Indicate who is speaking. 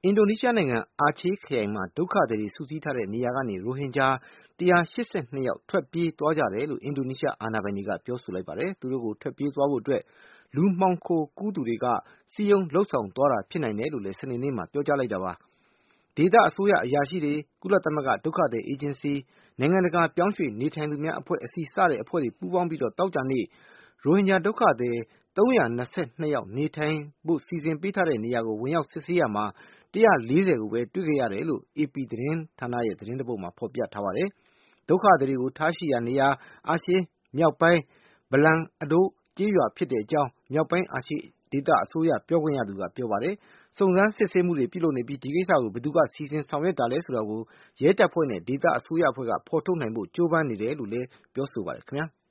Speaker 1: အင်ဒိုနီးရှားနိုင်ငံအာချေးခရိုင်မှာဒုက္ခသည်တွေစုစည်းထားတဲ့နေရာကနေရိုဟင်ဂျာ182ယောက်ထွက်ပြေးသွားကြတယ်လို့အင်ဒိုနီးရှားအာဏာပိုင်တွေကပြောဆိုလိုက်ပါတယ်။သူတို့ကိုထွက်ပြေးသွားဖို့အတွက်လူမှောင်ခိုကူးသူတွေကစည်းရုံးလှုံ့ဆော်သွားတာဖြစ်နိုင်တယ်လို့လည်းစနေနေ့မှာပြောကြားလိုက်တာပါ။ဒေသအစိုးရအရာရှိတွေကုလသမဂ္ဂဒုက္ခသည်အေဂျင်စီနိုင်ငံတကာပြောင်းရွှေ့နေထိုင်သူများအဖွဲ့အစည်းစတဲ့အဖွဲ့တွေပူးပေါင်းပြီးသောကြာနေ့ရိုဟင်ဂျာဒုက္ခသည်322ယောက်နေထိုင်ဖို့စီစဉ်ပေးထားတဲ့နေရာကိုဝင်ရောက်စစ်ဆေးရမှာ140ကိုပဲတွေ့ခဲ့ရတယ်လို့ AP သတင်းဌာနရဲ့သတင်းတပုဒ်မှာဖော်ပြထားပါတယ်။ဒုက္ခသည်တွေကိုထားရှိရာနေရာအာချေးမြောက်ပိုင်းဘလန်အဒိုးကျေးရွာဖြစ်တဲ့အကြောင်းမြောက်ပိုင်းအာချေးဒေသအစိုးရပြောခွင့်ရသူကပြောပါတယ်။စုံစမ်းစစ်ဆေးမှုတွေပြုလုပ်နေပြီးဒီကိစ္စကိုဘယ်သူကစီစဉ်ဆောင်ရွက်တာလဲဆိုတာကိုရဲတပ်ဖွဲ့နဲ့ဒေသအစိုးရအဖွဲ့ကဖော်ထုတ်နိုင်ဖို့ကြိုးပမ်းနေတယ်လို့လည်းပြောဆိုပါတယ်ခင်ဗျာ။